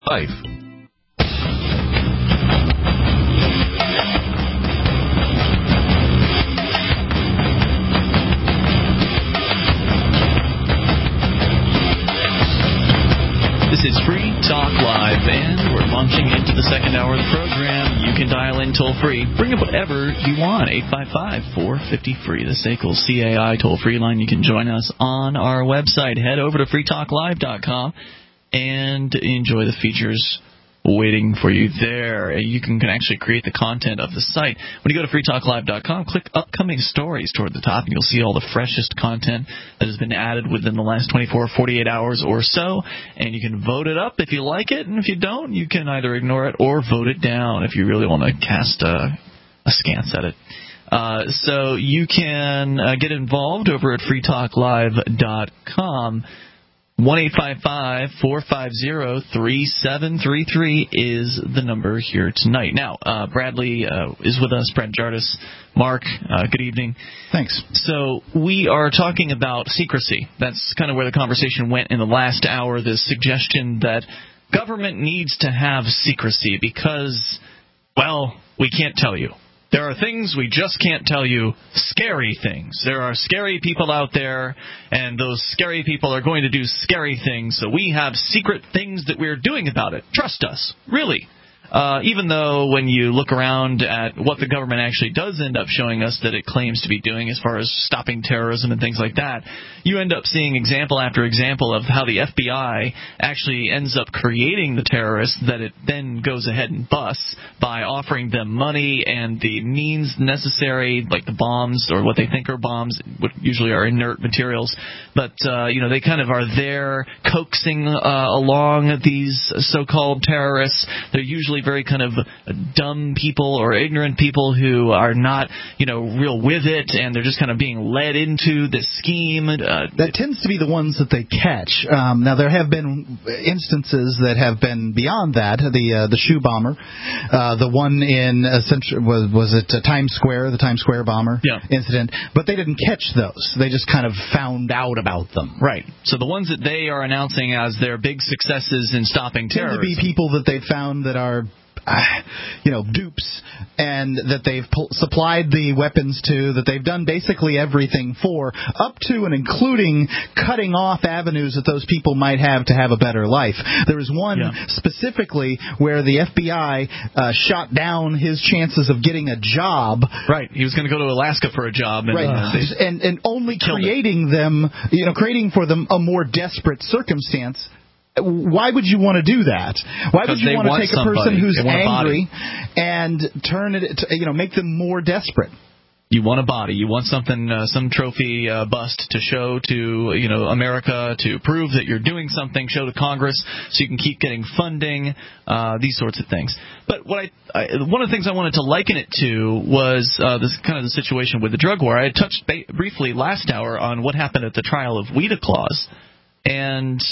Life. This is Free Talk Live, and we're launching into the second hour of the program. You can dial in toll-free. Bring up whatever you want, 855-450-FREE, the SACL CAI toll-free line. You can join us on our website. Head over to freetalklive.com and enjoy the features waiting for you there. You can actually create the content of the site. When you go to freetalklive.com, click Upcoming Stories toward the top, and you'll see all the freshest content that has been added within the last 24 or 48 hours or so, and you can vote it up if you like it, and if you don't, you can either ignore it or vote it down if you really want to cast askance at it. So you can get involved over at freetalklive.com. 1-855-450-3733 is the number here tonight. Now, Bradley is with us, Brad Jardis. Mark, good evening. Thanks. So we are talking about secrecy. That's kind of where the conversation went in the last hour, this suggestion that government needs to have secrecy because, well, we can't tell you. There are things we just can't tell you, scary things. There are scary people out there, and those scary people are going to do scary things, so we have secret things that we're doing about it. Trust us. Really. Even though when you look around at what the government actually does end up showing us that it claims to be doing as far as stopping terrorism and things like that, you end up seeing example after example of how the FBI actually ends up creating the terrorists that it then goes ahead and busts by offering them money and the means necessary, like the bombs or what they think are bombs, what usually are inert materials. But, they kind of are there coaxing along these so-called terrorists. They're usually very kind of dumb people or ignorant people who are not, real with it, and they're just kind of being led into this scheme. That tends to be the ones that they catch. Now, there have been instances that have been beyond that. The shoe bomber, the one in was it Times Square, the Times Square bomber incident, but they didn't catch those. They just kind of found out about them. Right. So the ones that they are announcing as their big successes in stopping terrorism tend to be people that they found that are dupes, and that they've supplied the weapons to, that they've done basically everything for, up to and including cutting off avenues that those people might have to have a better life. There was one specifically where the FBI shot down his chances of getting a job. Right. He was going to go to Alaska for a job. And, and only creating for them a more desperate circumstance. Why would you want to do that? Why would you want to take a person who's angry and turn it, make them more desperate? You want a body. You want something, some trophy bust to show to, America to prove that you're doing something, show to Congress so you can keep getting funding, these sorts of things. But one of the things I wanted to liken it to was this kind of the situation with the drug war. I had touched briefly last hour on what happened at the trial of Wheaton Claus, and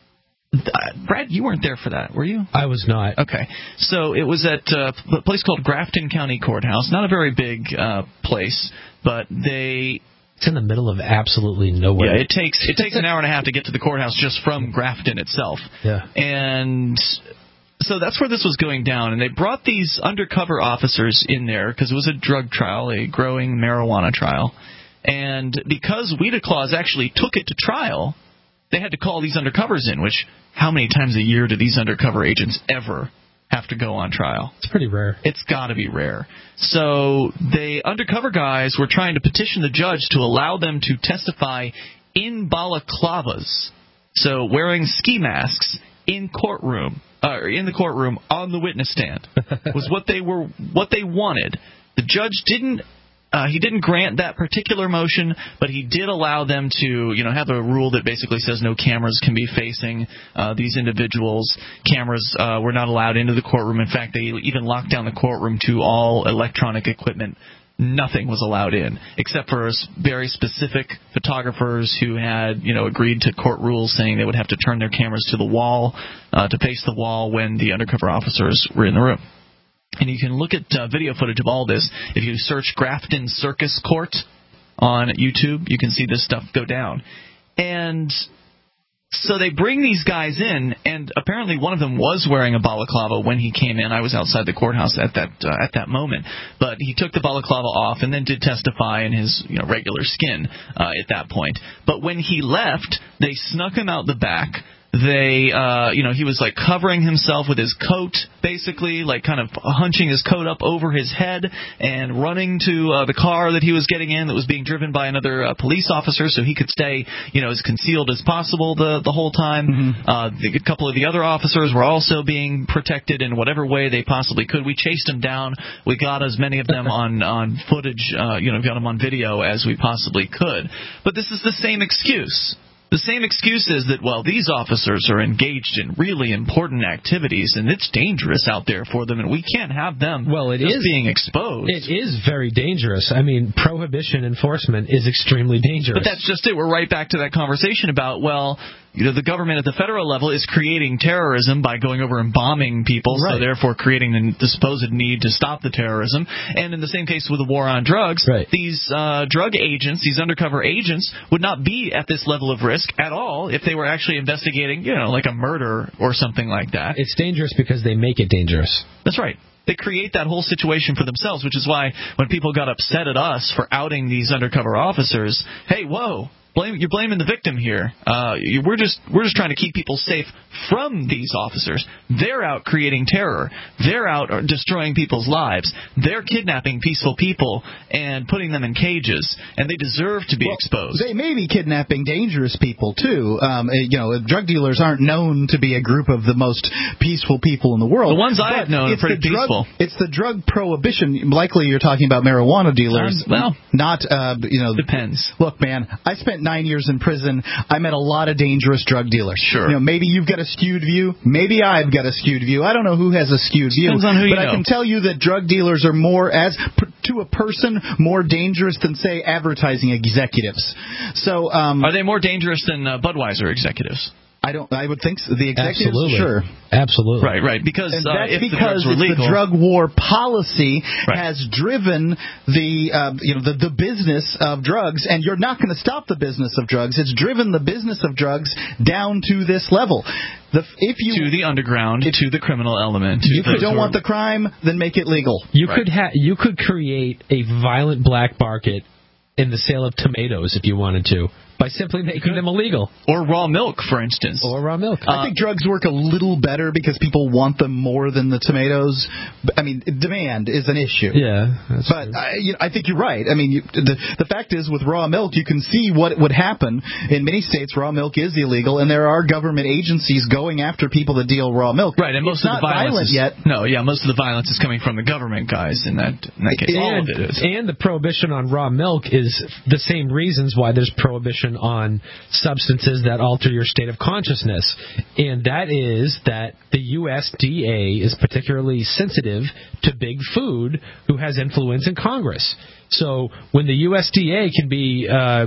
Brad, you weren't there for that, were you? I was not. Okay. So it was at a place called Grafton County Courthouse. Not a very big place, but it's in the middle of absolutely nowhere. Yeah, it takes an hour and a half to get to the courthouse just from Grafton itself. Yeah. And so that's where this was going down, and they brought these undercover officers in there because it was a drug trial, a growing marijuana trial. And because Wheaton Claus actually took it to trial, they had to call these undercovers in, which how many times a year do these undercover agents ever have to go on trial? It's pretty rare. It's got to be rare. So the undercover guys were trying to petition the judge to allow them to testify in balaclavas, so wearing ski masks in the courtroom on the witness stand was what they wanted. The judge didn't grant that particular motion, but he did allow them to, have a rule that basically says no cameras can be facing these individuals. Cameras were not allowed into the courtroom. In fact, they even locked down the courtroom to all electronic equipment. Nothing was allowed in, except for very specific photographers who had, agreed to court rules saying they would have to turn their cameras to the wall, to face the wall when the undercover officers were in the room. And you can look at video footage of all this. If you search Grafton Circus Court on YouTube, you can see this stuff go down. And So they bring these guys in, and apparently one of them was wearing a balaclava when he came in. I was outside the courthouse at that moment, but he took the balaclava off and then did testify in his regular skin at that point. But when he left, they snuck him out the back. They, he was like covering himself with his coat, basically, like kind of hunching his coat up over his head and running to the car that he was getting in that was being driven by another police officer so he could stay, as concealed as possible the whole time. A couple of the other officers were also being protected in whatever way they possibly could. We chased them down. We got as many of them on footage, got them on video as we possibly could. But this is the same excuse. The same excuse is that, well, these officers are engaged in really important activities, and it's dangerous out there for them, and we can't have them being exposed. It is very dangerous. I mean, prohibition enforcement is extremely dangerous. But that's just it. We're right back to that conversation about, well, the government at the federal level is creating terrorism by going over and bombing people, so therefore creating the supposed need to stop the terrorism. And in the same case with the war on drugs, these drug agents, these undercover agents, would not be at this level of risk at all if they were actually investigating, like a murder or something like that. It's dangerous because they make it dangerous. That's right. They create that whole situation for themselves, which is why when people got upset at us for outing these undercover officers, hey, whoa. You're blaming the victim here. We're just trying to keep people safe from these officers. They're out creating terror. They're out destroying people's lives. They're kidnapping peaceful people and putting them in cages, and they deserve to be exposed. They may be kidnapping dangerous people too. Drug dealers aren't known to be a group of the most peaceful people in the world. The ones I've known are pretty peaceful. It's the drug prohibition. Likely, you're talking about marijuana dealers. Depends. Look, man, I spent 9 years in prison. I met a lot of dangerous drug dealers. Sure. Maybe you've got a skewed view. Maybe I've got a skewed view. I don't know who has a skewed view. Depends on who you know. But I can tell you that drug dealers are to a person, more dangerous than, say, advertising executives. So, are they more dangerous than Budweiser executives? I would think so. The executives, sure. Absolutely. Right. Because the drug war policy has driven the business of drugs, and you're not going to stop the business of drugs. It's driven the business of drugs down to this level. To the underground, to the criminal element. If you don't want the crime, then make it legal. You could create a violent black market in the sale of tomatoes if you wanted to, by simply making them illegal. Or raw milk, for instance. I think drugs work a little better because people want them more than the tomatoes. I mean, demand is an issue. Yeah. But I think you're right. I mean, the fact is, with raw milk, you can see what would happen. In many states, raw milk is illegal, and there are government agencies going after people that deal raw milk. Right, and most of the violence yet. Most of the violence is coming from the government guys in that case. All of it is. And the prohibition on raw milk is the same reasons why there's prohibition on substances that alter your state of consciousness, and that is that the USDA is particularly sensitive to big food, who has influence in Congress. So when the USDA can be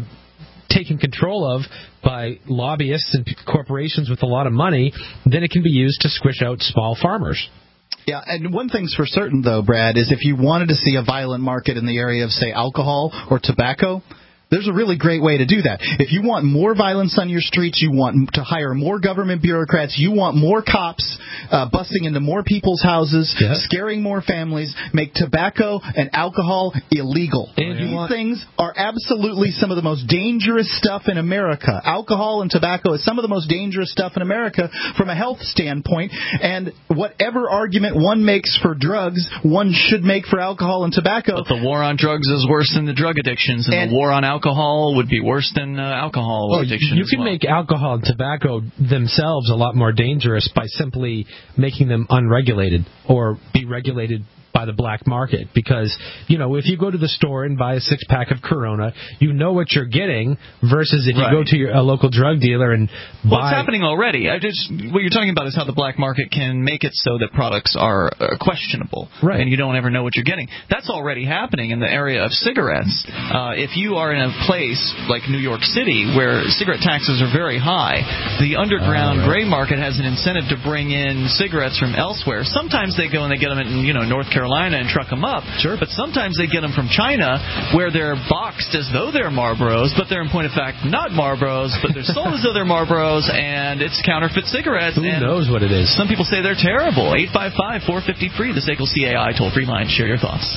taken control of by lobbyists and corporations with a lot of money, then it can be used to squish out small farmers. Yeah, and one thing's for certain, though, Brad, is if you wanted to see a violent market in the area of, say, alcohol or tobacco, there's a really great way to do that. If you want more violence on your streets, you want to hire more government bureaucrats, you want more cops busting into more people's houses, scaring more families, make tobacco and alcohol illegal. And these things are absolutely some of the most dangerous stuff in America. Alcohol and tobacco is some of the most dangerous stuff in America from a health standpoint, and whatever argument one makes for drugs, one should make for alcohol and tobacco. But the war on drugs is worse than the drug addictions, and the war on alcohol would be worse than alcohol addiction. You can make alcohol and tobacco themselves a lot more dangerous by simply making them unregulated or be regulated by the black market, because if you go to the store and buy a 6-pack of Corona, you know what you're getting, versus if you go to a local drug dealer and buy. Well, it's happening already. What you're talking about is how the black market can make it so that products are questionable, and you don't ever know what you're getting. That's already happening in the area of cigarettes. If you are in a place like New York City where cigarette taxes are very high, the underground gray market has an incentive to bring in cigarettes from elsewhere. Sometimes they go and they get them in North Carolina Carolina and truck them up. Sure. But sometimes they get them from China, where they're boxed as though they're Marlboros, but they're in point of fact not Marlboros, but they're sold as though they're Marlboros, and it's counterfeit cigarettes. Who knows what it is? Some people say they're terrible. 855-450-FREE, the SACL CAI toll-free line. Share your thoughts.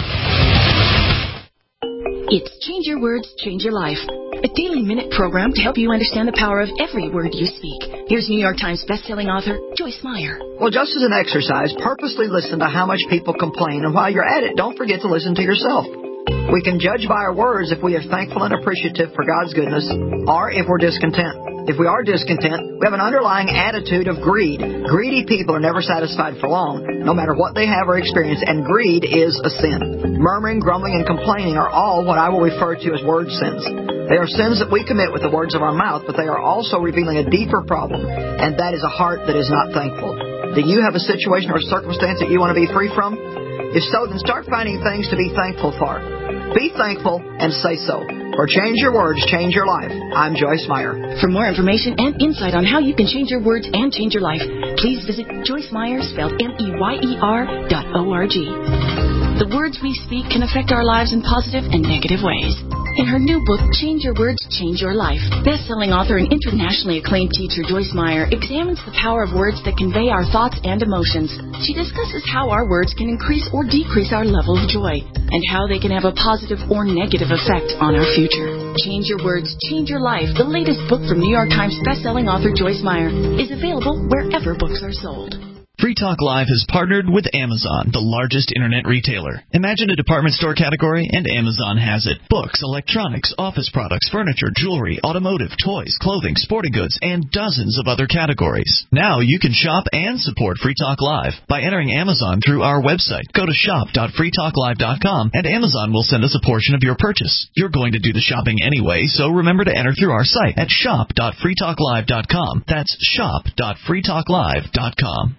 It's Change Your Words, Change Your Life, a daily minute program to help you understand the power of every word you speak. Here's New York Times bestselling author Joyce Meyer. Well, just as an exercise, purposely listen to how much people complain, and while you're at it, don't forget to listen to yourself. We can judge by our words if we are thankful and appreciative for God's goodness, or if we're discontent. If we are discontent, we have an underlying attitude of greed. Greedy people are never satisfied for long, no matter what they have or experience, and greed is a sin. Murmuring, grumbling, and complaining are all what I will refer to as word sins. They are sins that we commit with the words of our mouth, but they are also revealing a deeper problem, and that is a heart that is not thankful. Do you have a situation or circumstance that you want to be free from? If so, then start finding things to be thankful for. Be thankful and say so. For Change Your Words, Change Your Life, I'm Joyce Meyer. For more information and insight on how you can change your words and change your life, please visit Joyce Meyer, spelled MEYER.org. The words we speak can affect our lives in positive and negative ways. In her new book, Change Your Words, Change Your Life, best-selling author and internationally acclaimed teacher Joyce Meyer examines the power of words that convey our thoughts and emotions. She discusses how our words can increase or decrease our level of joy, and how they can have a positive or negative effect on our future. Change Your Words, Change Your Life, the latest book from New York Times best-selling author Joyce Meyer, is available wherever books are sold. Free Talk Live has partnered with Amazon, the largest internet retailer. Imagine a department store category, and Amazon has it. Books, electronics, office products, furniture, jewelry, automotive, toys, clothing, sporting goods, and dozens of other categories. Now you can shop and support Free Talk Live by entering Amazon through our website. Go to shop.freetalklive.com, and Amazon will send us a portion of your purchase. You're going to do the shopping anyway, so remember to enter through our site at shop.freetalklive.com. That's shop.freetalklive.com.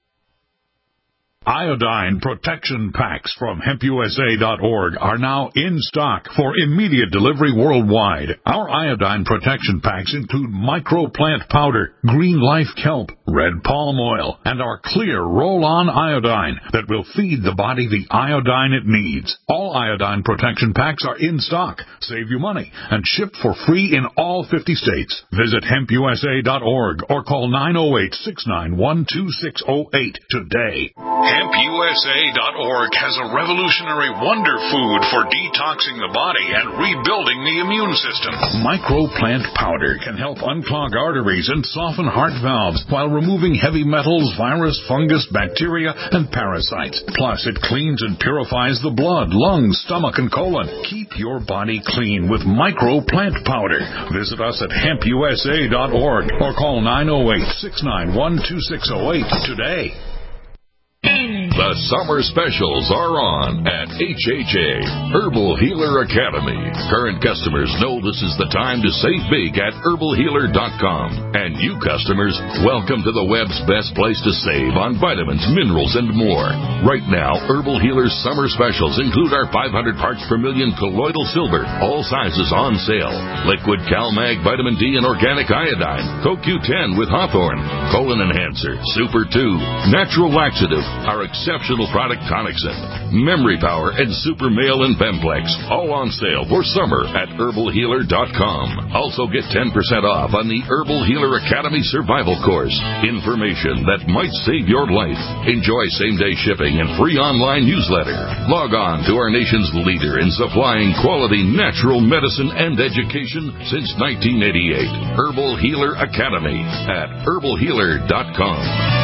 Iodine protection packs from HempUSA.org are now in stock for immediate delivery worldwide. Our iodine protection packs include microplant powder, green life kelp, red palm oil, and our clear roll-on iodine that will feed the body the iodine it needs. All iodine protection packs are in stock, save you money, and shipped for free in all 50 states. Visit HempUSA.org or call 908-691-2608 today. HempUSA.org has a revolutionary wonder food for detoxing the body and rebuilding the immune system. Microplant powder can help unclog arteries and soften heart valves while removing heavy metals, virus, fungus, bacteria, and parasites. Plus, it cleans and purifies the blood, lungs, stomach, and colon. Keep your body clean with Microplant powder. Visit us at HempUSA.org or call 908-691-2608 today. The summer specials are on at HHA, Herbal Healer Academy. Current customers know this is the time to save big at herbalhealer.com. And you customers, welcome to the web's best place to save on vitamins, minerals, and more. Right now, Herbal Healer's summer specials include our 500 parts per million colloidal silver, all sizes on sale. Liquid CalMag Vitamin D and Organic Iodine, CoQ10 with Hawthorne, Colon Enhancer, Super 2, Natural Laxative, our exceptional product Tonicsyn, Memory Power, and Super Male and Bemplex, all on sale for summer at herbalhealer.com. Also get 10% off on the Herbal Healer Academy Survival Course. Information that might save your life. Enjoy same-day shipping and free online newsletter. Log on to our nation's leader in supplying quality natural medicine and education since 1988. Herbal Healer Academy at herbalhealer.com.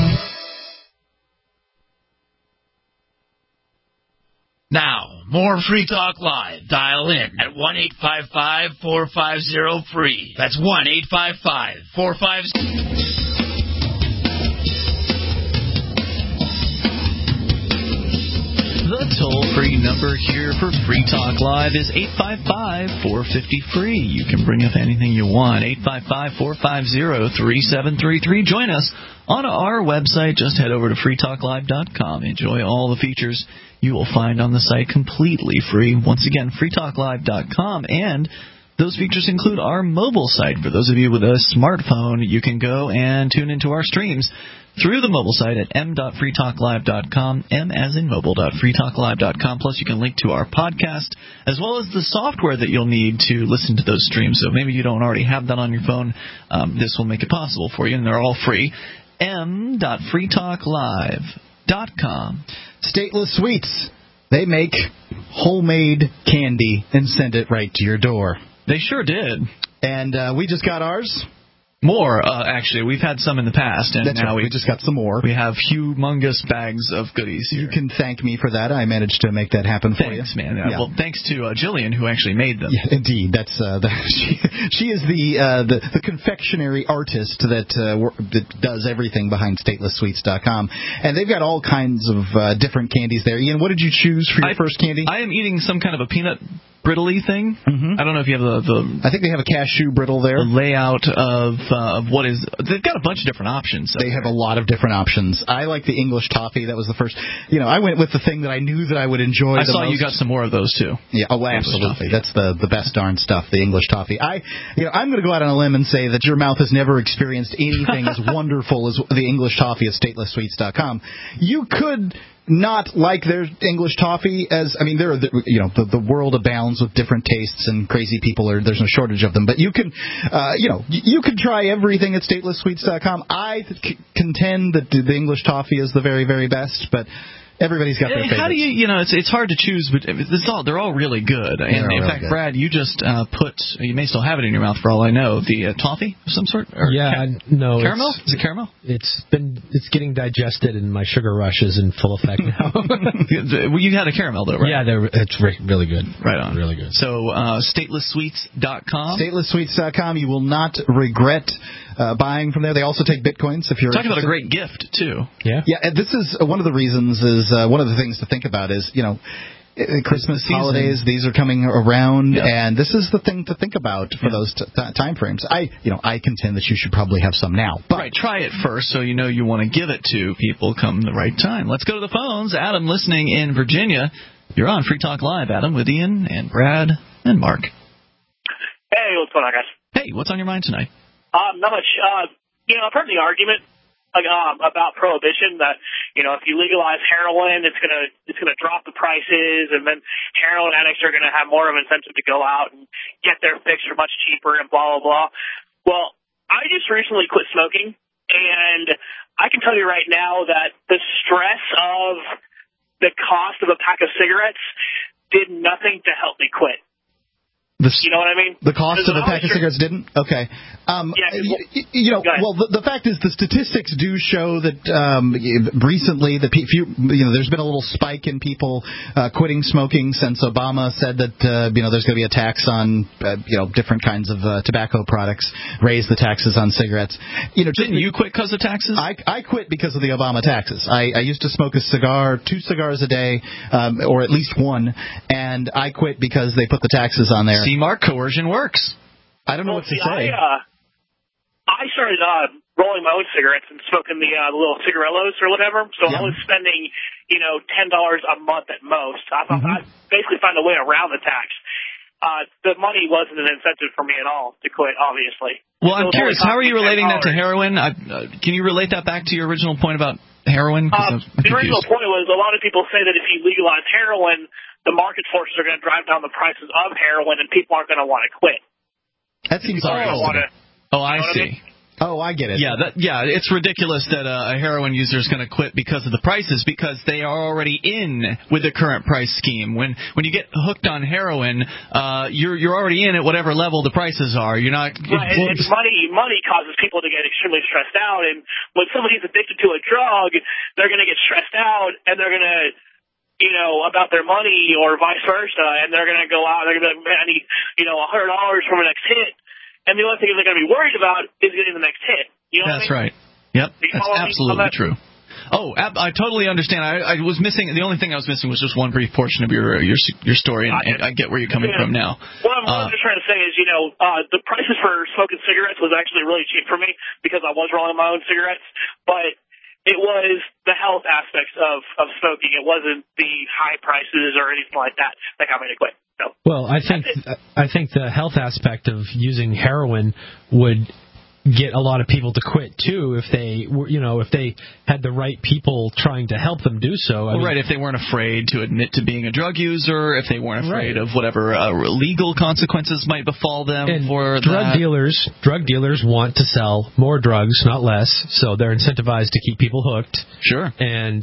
Now, more Free Talk Live. Dial in at 1-855-450-FREE. That's 1-855-450... The toll-free number here for Free Talk Live is 855-450-FREE. You can bring up anything you want. 855-450-3733. Join us on our website. Just head over to freetalklive.com. Enjoy all the features you will find on the site completely free. Once again, freetalklive.com. And those features include our mobile site. For those of you with a smartphone, you can go and tune into our streams through the mobile site at m.freetalklive.com, m as in mobile.freetalklive.com. Plus, you can link to our podcast, as well as the software that you'll need to listen to those streams. So maybe you don't already have that on your phone. This will make it possible for you, and they're all free. m.freetalklive.com. Stateless Sweets. They make homemade candy and send it right to your door. They sure did. And we just got ours. More, actually. We've had some in the past, and That's now right. We just got some more. We have humongous bags of goodies here. You can thank me for that. I managed to make that happen for you. Thanks, man. Yeah. Well, thanks to Jillian, who actually made them. Yeah, indeed. That's she is the confectionery artist that does everything behind StatelessSweets.com. And they've got all kinds of different candies there. Ian, what did you choose for your first candy? I am eating some kind of a peanut brittle-y thing. Mm-hmm. I don't know if you have the I think they have a cashew brittle there. The layout of what is. They've got a bunch of different options. They have a lot of different options. I like the English toffee. That was the first. I went with the thing that I knew that I would enjoy. I saw you got some more of those too. Yeah. Oh, absolutely. That's the best darn stuff. The English toffee. I'm going to go out on a limb and say that your mouth has never experienced anything as wonderful as the English toffee at StatelessSweets.com. You could not like their English toffee the world abounds with different tastes and crazy people there's no shortage of them, but you can you can try everything at StatelessSweets.com. I contend that the English toffee is the very, very best, but everybody's got their favorites. How do you it's hard to choose, but they're all really good. And in fact, Brad, you just you may still have it in your mouth for all I know, the toffee of some sort? Or no. Caramel? Is it caramel? It's getting digested, and my sugar rush is in full effect now. Well, you had a caramel, though, right? Yeah, it's really good. Right on. Really good. So, StatelessSweets.com. StatelessSweets.com. You will not regret buying from there. They also take bitcoins if you're talking about a great gift, too. Yeah. Yeah, and this is one of the reasons one of the things to think about is, Christmas holidays, these are coming around, and this is the thing to think about for those time frames. I contend that you should probably have some now. But right, try it first so you know you want to give it to people come the right time. Let's go to the phones. Adam, listening in Virginia. You're on Free Talk Live, Adam, with Ian and Brad and Mark. Hey, what's going on, guys? Hey, what's on your mind tonight? Not much. I've heard the argument about prohibition that if you legalize heroin, it's gonna drop the prices, and then heroin addicts are gonna have more of an incentive to go out and get their fix for much cheaper and blah blah blah. Well, I just recently quit smoking, and I can tell you right now that the stress of the cost of a pack of cigarettes did nothing to help me quit. You know what I mean? The cost of a pack of cigarettes didn't? Okay. The fact is the statistics do show that recently there's been a little spike in people quitting smoking since Obama said that there's going to be a tax on different kinds of tobacco products, raise the taxes on cigarettes. Didn't you quit because of taxes? I quit because of the Obama taxes. I used to smoke 2 cigars a day, or at least one, and I quit because they put the taxes on there. See, Mark, coercion works. I don't know what to say. I started rolling my own cigarettes and smoking the little cigarellos or whatever. So I was spending, $10 a month at most. I basically found a way around the tax. The money wasn't an incentive for me at all to quit, obviously. Well, I'm curious, how are you relating that to heroin? Can you relate that back to your original point about heroin? The original point was a lot of people say that if you legalize heroin, the market forces are going to drive down the prices of heroin, and people aren't going to want to quit. That seems obvious. Oh, I see. Oh, I get it. Yeah, it's ridiculous that a heroin user is going to quit because of the prices, because they are already in with the current price scheme. When you get hooked on heroin, you're already in at whatever level the prices are. You're not. Right, and money causes people to get extremely stressed out, and when somebody's addicted to a drug, they're going to get stressed out, and they're going to, about their money or vice versa, and they're going to go out and they're going to be like, I need, $100 from the next hit. And the only thing they're going to be worried about is getting the next hit. That's right. Yep, that's absolutely true. Oh, I totally understand. I was missing. The only thing I was missing was just one brief portion of your story, and I get where you're coming from now. What I'm just trying to say is, the prices for smoking cigarettes was actually really cheap for me because I was rolling my own cigarettes, but it was the health aspects of smoking. It wasn't the high prices or anything like that got me to quit. So, well, I think the health aspect of using heroin would get a lot of people to quit too if they were, if they had the right people trying to help them do so. Right, if they weren't afraid to admit to being a drug user, if they weren't afraid of whatever legal consequences might befall them for drug dealers want to sell more drugs, not less, so they're incentivized to keep people hooked. Sure. And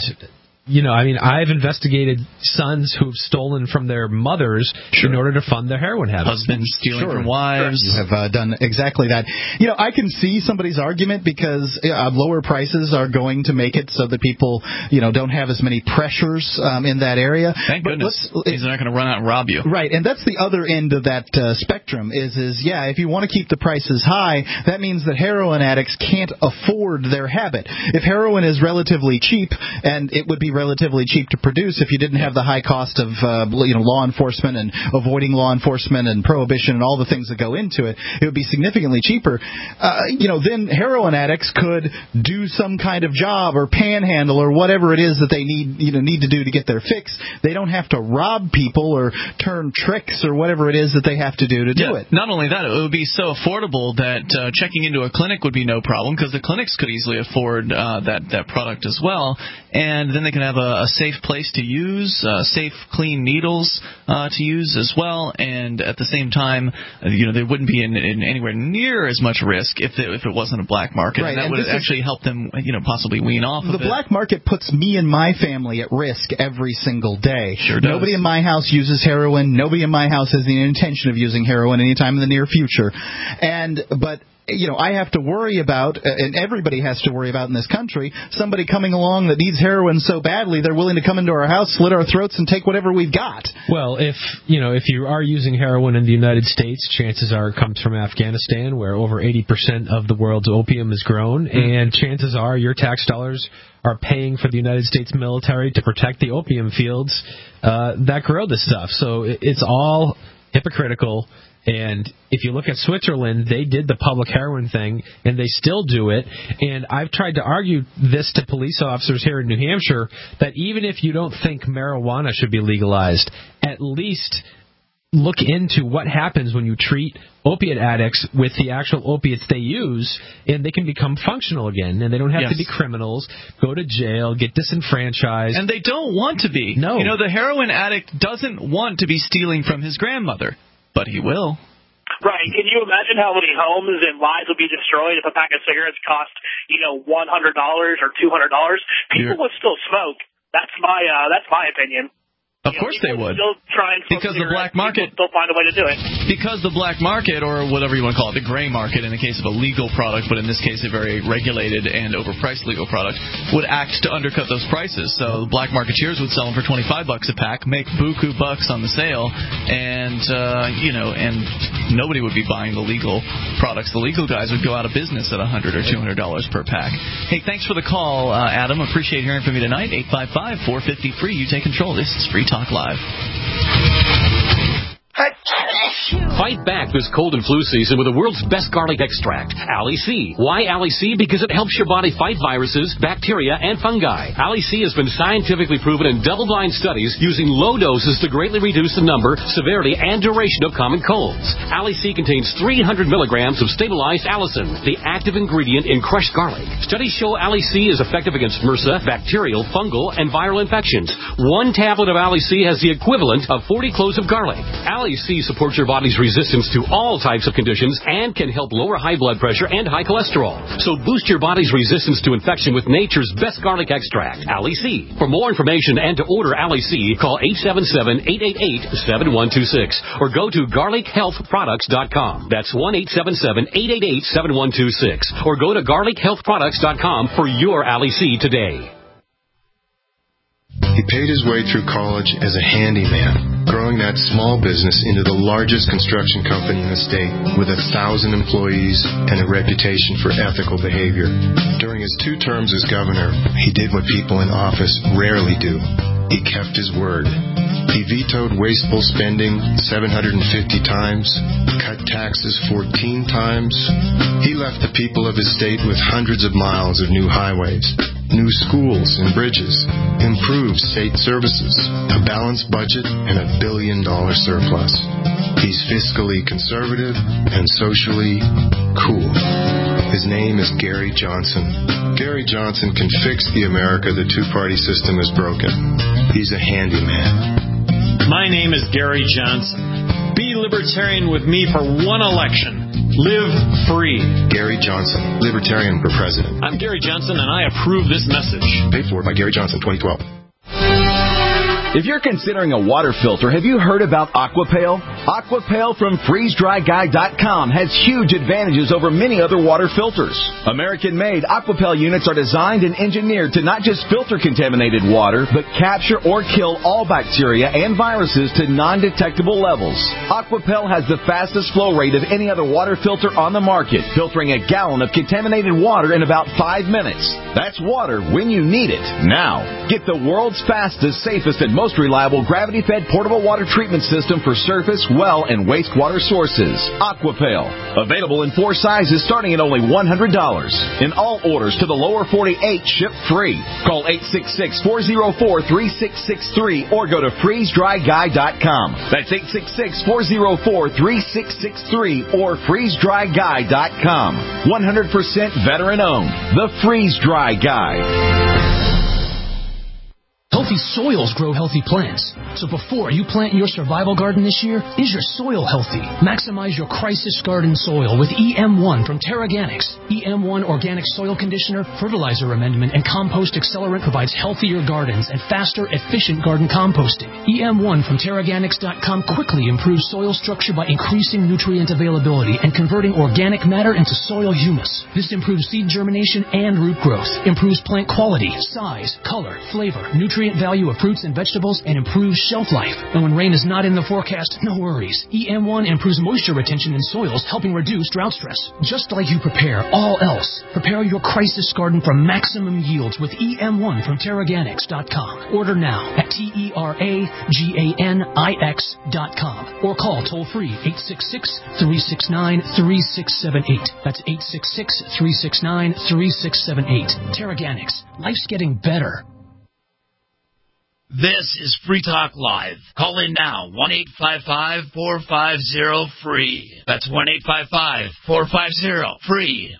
I've investigated sons who've stolen from their mothers in order to fund their heroin habits. Husbands stealing from wives. You have done exactly that. I can see somebody's argument because lower prices are going to make it so that people, don't have as many pressures in that area. Thank goodness. They're not going to run out and rob you. Right, and that's the other end of that spectrum is if you want to keep the prices high, that means that heroin addicts can't afford their habit. If heroin is relatively cheap, and it would be relatively cheap to produce if you didn't have the high cost of law enforcement and avoiding law enforcement and prohibition and all the things that go into it, it would be significantly cheaper. Then heroin addicts could do some kind of job or panhandle or whatever it is that they need to do to get their fix. They don't have to rob people or turn tricks or whatever it is that they have to do to do it. Not only that, it would be so affordable that checking into a clinic would be no problem because the clinics could easily afford that product as well, and then they can have a safe place to use, safe, clean needles to use as well, and at the same time, there wouldn't be in anywhere near as much risk if it wasn't a black market, right. And that would actually help them, possibly wean off of it. The black market puts me and my family at risk every single day. Sure does. Nobody in my house uses heroin. Nobody in my house has the intention of using heroin anytime in the near future. But I have to worry about, and everybody has to worry about in this country, somebody coming along that needs heroin so badly they're willing to come into our house, slit our throats, and take whatever we've got. Well, if you are using heroin in the United States, chances are it comes from Afghanistan, where over 80% of the world's opium is grown, and chances are your tax dollars are paying for the United States military to protect the opium fields that grow this stuff. So it's all hypocritical. And if you look at Switzerland, they did the public heroin thing, and they still do it. And I've tried to argue this to police officers here in New Hampshire, that even if you don't think marijuana should be legalized, at least look into what happens when you treat opiate addicts with the actual opiates they use, and they can become functional again, and they don't have to be criminals, go to jail, get disenfranchised. And they don't want to be. No. The heroin addict doesn't want to be stealing from his grandmother. But he will. Right. Can you imagine how many homes and lives would be destroyed if a pack of cigarettes cost, $100 or $200? People would still smoke. That's my opinion. Of course they would. Still try and because the black market still find a way to do it. Because the black market, or whatever you want to call it, the gray market in the case of a legal product, but in this case a very regulated and overpriced legal product, would act to undercut those prices. So the black marketeers would sell them for $25 a pack, make buku bucks on the sale, and and nobody would be buying the legal products. The legal guys would go out of business at $100 or $200 per pack. Hey, thanks for the call, Adam. Appreciate hearing from you tonight. 855-450-FREE. You take control. This is Free Talk Live. Fight back this cold and flu season with the world's best garlic extract, Ali C. Why Ali C? Because it helps your body fight viruses, bacteria, and fungi. Ali C has been scientifically proven in double-blind studies using low doses to greatly reduce the number, severity, and duration of common colds. Ali C contains 300 milligrams of stabilized allicin, the active ingredient in crushed garlic. Studies show Ali C is effective against MRSA, bacterial, fungal, and viral infections. One tablet of Ali C has the equivalent of 40 cloves of garlic. Ali C supports your body's resistance to all types of conditions and can help lower high blood pressure and high cholesterol. So boost your body's resistance to infection with nature's best garlic extract, Ali C. For more information and to order Ali C, call 877-888-7126 or go to garlichealthproducts.com. That's 1-877-888-7126 or go to garlichealthproducts.com for your Ali C today. He paid his way through college as a handyman, growing that small business into the largest construction company in the state with 1,000 employees and a reputation for ethical behavior. During his 2 terms as governor, he did what people in office rarely do. He kept his word. He vetoed wasteful spending 750 times, cut taxes 14 times. He left the people of his state with hundreds of miles of new highways, new schools and bridges, improved state services, a balanced budget, and $1 billion surplus. He's fiscally conservative and socially cool. His name is Gary Johnson. Gary Johnson can fix the America the two-party system has broken. He's a handyman. My name is Gary Johnson. Be libertarian with me for one election. Live free. Gary Johnson, Libertarian for President. I'm Gary Johnson, and I approve this message. Paid for by Gary Johnson, 2012. If you're considering a water filter, have you heard about Aquapail? Aquapail from FreezeDryGuy.com has huge advantages over many other water filters. American-made Aquapail units are designed and engineered to not just filter contaminated water, but capture or kill all bacteria and viruses to non-detectable levels. Aquapail has the fastest flow rate of any other water filter on the market, filtering a gallon of contaminated water in about 5 minutes. That's water when you need it. Now, get the world's fastest, safest, and most reliable gravity-fed portable water treatment system for surface, well, and wastewater sources. Aquapail. Available in 4 sizes starting at only $100. In all orders to the lower 48, ship free. Call 866-404-3663 or go to FreezeDryGuy.com. That's 866-404-3663 or FreezeDryGuy.com. 100% veteran-owned. The Freeze Dry Guy. Healthy soils grow healthy plants. So before you plant your survival garden this year, is your soil healthy? Maximize your crisis garden soil with EM1 from Terraganics. EM1 Organic Soil Conditioner, Fertilizer Amendment, and Compost Accelerant provides healthier gardens and faster, efficient garden composting. EM1 from Terraganics.com quickly improves soil structure by increasing nutrient availability and converting organic matter into soil humus. This improves seed germination and root growth, improves plant quality, size, color, flavor, nutrient value of fruits and vegetables, and improves shelf life. And when rain is not in the forecast, no worries. EM1 improves moisture retention in soils, helping reduce drought stress. Just like you prepare all else, prepare your crisis garden for maximum yields with EM1 from Terraganics.com. Order now at TerraGanix.com or call toll-free 866-369-3678. That's 866-369-3678. Terraganics. Life's getting better. This is Free Talk Live. Call in now, 1-855-450-FREE. That's 1-855-450-FREE.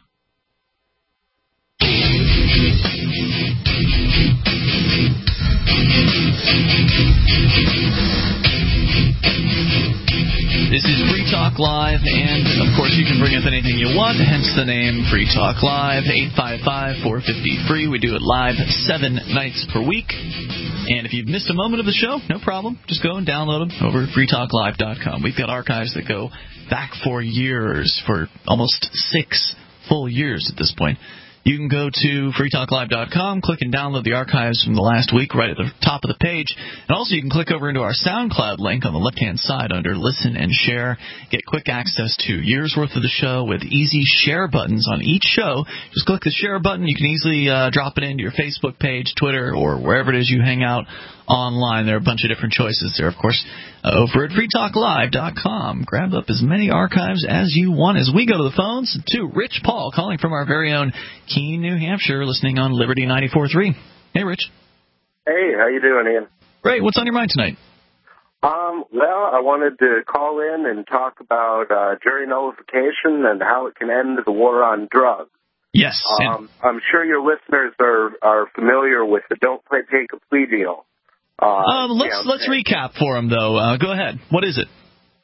This is Free Talk Live, and of course you can bring up anything you want, hence the name Free Talk Live, 855-450-FREE. We do it live 7 nights per week. And if you've missed a moment of the show, no problem. Just go and download them over at freetalklive.com. We've got archives that go back for years, for almost 6 full years at this point. You can go to freetalklive.com, click and download the archives from the last week right at the top of the page. And also you can click over into our SoundCloud link on the left-hand side under Listen and Share. Get quick access to years' worth of the show with easy share buttons on each show. Just click the share button. You can easily drop it into your Facebook page, Twitter, or wherever it is you hang out online. There are a bunch of different choices there, of course, over at freetalklive.com. Grab up as many archives as you want as we go to the phones to Rich Paul, calling from our very own Keene, New Hampshire, listening on Liberty 94.3. Hey, Rich. Hey, how you doing, Ian? Great. What's on your mind tonight? Well, I wanted to call in and talk about jury nullification and how it can end the war on drugs. Yes. I'm sure your listeners are familiar with the don't take a plea deal. Let's recap for them, though. Go ahead. What is it?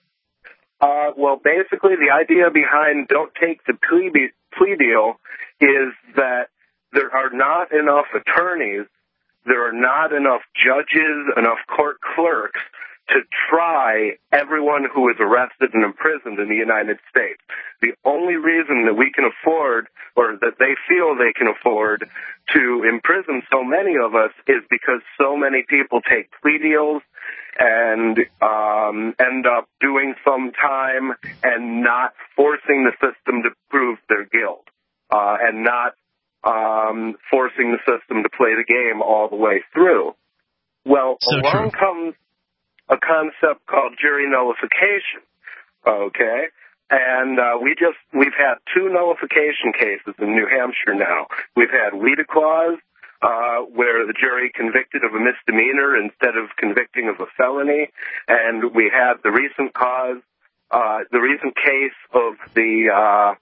Well, basically, the idea behind don't take the plea deal is that there are not enough attorneys, there are not enough judges, enough court clerks to try everyone who is arrested and imprisoned in the United States. The only reason that we can afford, or that they feel they can afford, to imprison so many of us is because so many people take plea deals and end up doing some time and not forcing the system to prove their guilt, and not forcing the system to play the game all the way through. Well, along comes a concept called jury nullification, okay? And we've had 2 nullification cases in New Hampshire now. We've had Weedaclaws, where the jury convicted of a misdemeanor instead of convicting of a felony, and we had the recent case of the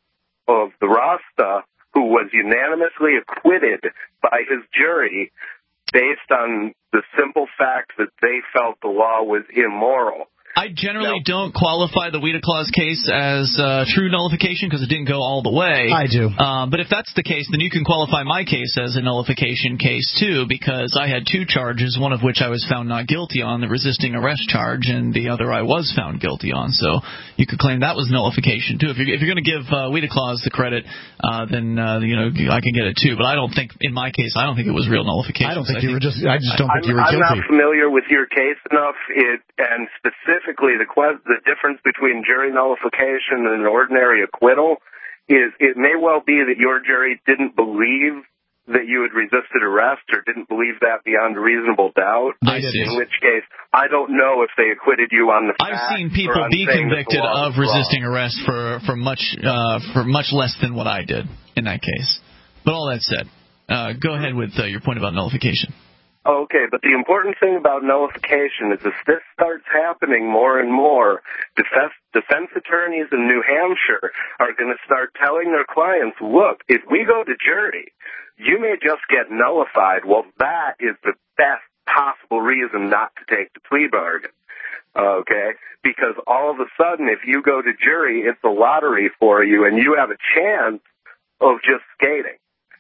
of the Rasta, who was unanimously acquitted by his jury based on the simple fact that they felt the law was immoral. I generally don't qualify the Weta Clause case as true nullification because it didn't go all the way. I do. But if that's the case, then you can qualify my case as a nullification case, too, because I had two charges, one of which I was found not guilty on, the resisting arrest charge, and the other I was found guilty on. So you could claim that was nullification, too. If you're going to give Weta Clause the credit, then I can get it, too. But I don't think, in my case, I don't think it was real nullification. I don't think you were just. I just don't think you were guilty. I'm not familiar with your case enough, and specifically the difference between jury nullification and an ordinary acquittal is it may well be that your jury didn't believe that you had resisted arrest or didn't believe that beyond a reasonable doubt. In which case, I don't know if they acquitted you on the fact. I've seen people be convicted of resisting arrest for much less than what I did in that case. But all that said, go ahead with your point about nullification. Okay, but the important thing about nullification is if this starts happening more and more, defense attorneys in New Hampshire are going to start telling their clients, look, if we go to jury, you may just get nullified. Well, that is the best possible reason not to take the plea bargain. Okay? Because all of a sudden, if you go to jury, it's a lottery for you, and you have a chance of just skating.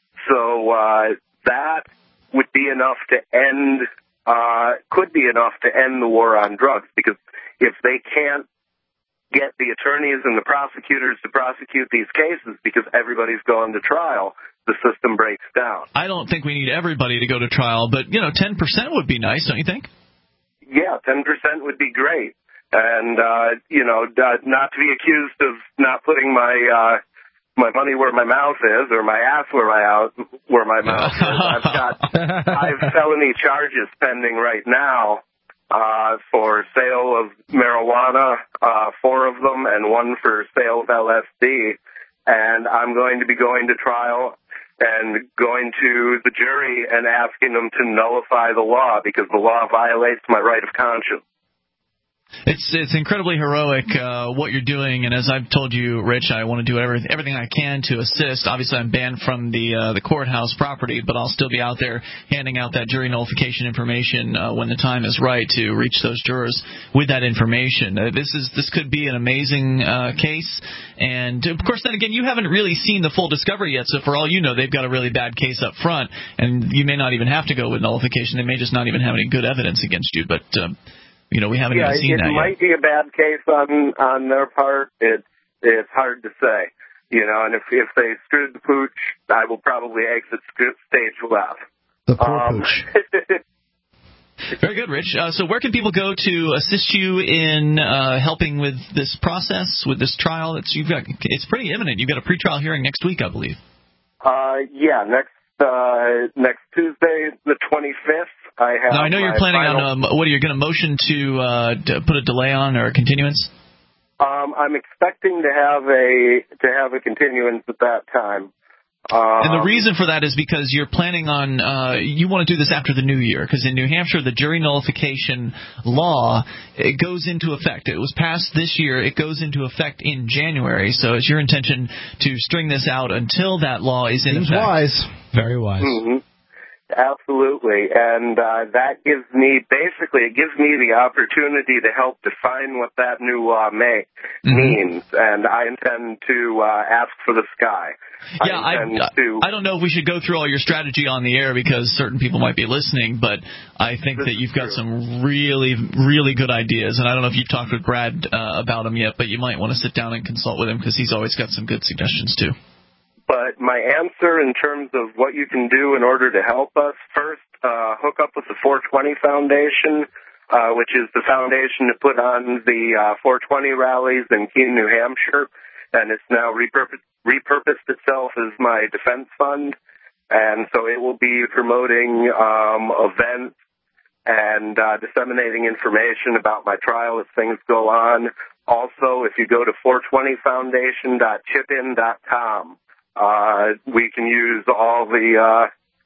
So that would be enough to end, could be enough to end the war on drugs, because if they can't get the attorneys and the prosecutors to prosecute these cases because everybody's going to trial, the system breaks down. I don't think we need everybody to go to trial, but 10% would be nice, don't you think? Yeah, 10% would be great. And, not to be accused of not putting my money where my mouth is, or my ass where my mouth is. I've got 5 felony charges pending right now for sale of marijuana, 4 of them, and 1 for sale of LSD. And I'm going to be going to trial and going to the jury and asking them to nullify the law because the law violates my right of conscience. It's incredibly heroic what you're doing, and as I've told you, Rich, I want to do everything I can to assist. Obviously, I'm banned from the courthouse property, but I'll still be out there handing out that jury nullification information when the time is right to reach those jurors with that information. This could be an amazing case, and of course, then again, you haven't really seen the full discovery yet. So for all you know, they've got a really bad case up front, and you may not even have to go with nullification. They may just not even have any good evidence against you, but. We haven't even seen that yet. It might be a bad case on their part. It's hard to say. And if they screwed the pooch, I will probably exit stage left. The poor pooch. Very good, Rich. So where can people go to assist you in helping with this process, with this trial? It's pretty imminent. You've got a pretrial hearing next week, I believe. Next Tuesday, the 25th. Now, I know you're planning on, what are you going to motion to put a delay on or a continuance? I'm expecting to have a continuance at that time. And the reason for that is because you're planning on, you want to do this after the new year, because in New Hampshire, the jury nullification law, it goes into effect. It was passed this year. It goes into effect in January. So it's your intention to string this out until that law is in effect. Wise. Very wise. Mm-hmm. Absolutely, and that gives me the opportunity to help define what that new law means, and I intend to ask for the sky. Yeah, I don't know if we should go through all your strategy on the air because certain people might be listening, but I think that you've got some really, really good ideas, and I don't know if you've talked with Brad about them yet, but you might want to sit down and consult with him because he's always got some good suggestions too. But my answer in terms of what you can do in order to help us, first, hook up with the 420 Foundation, which is the foundation that put on the 420 rallies in Keene, New Hampshire, and it's now repurposed itself as my defense fund, and so it will be promoting events and disseminating information about my trial as things go on. Also, if you go to 420foundation.chipin.com, we can use all the